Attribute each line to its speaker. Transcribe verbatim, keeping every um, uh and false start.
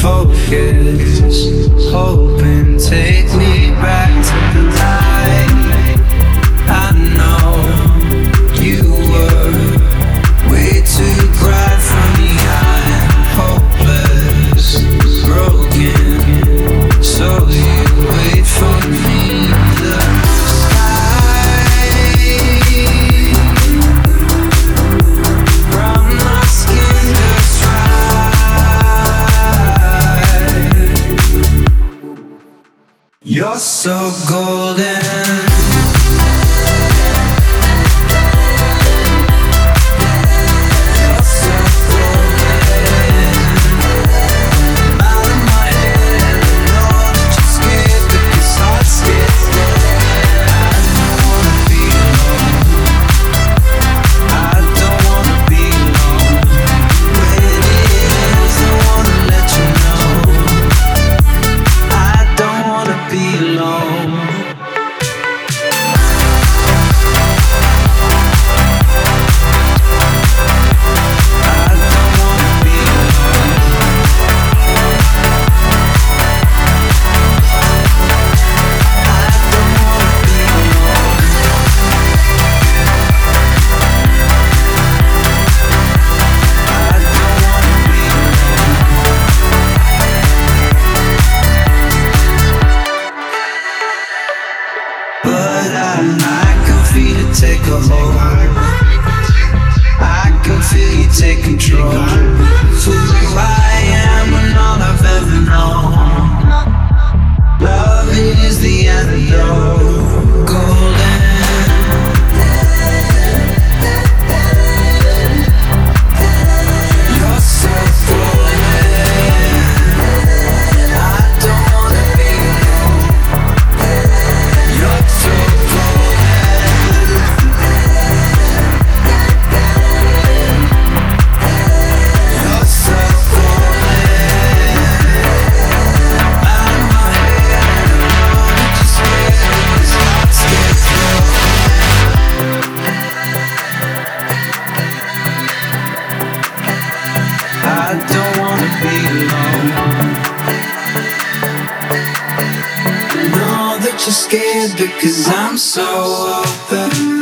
Speaker 1: focus, hoping take me back to the light. I know you were way too bright for me. I'm hopeless, broken, so you wait for me. The sky from my skin just right. You're so golden. Take a hold. I can feel you take control. For who I am and all I've ever known. Love is the antidote. Golden. You're so golden. I don't wanna be alone. You're so golden. I don't wanna be alone. Know that you're scared because I'm so open.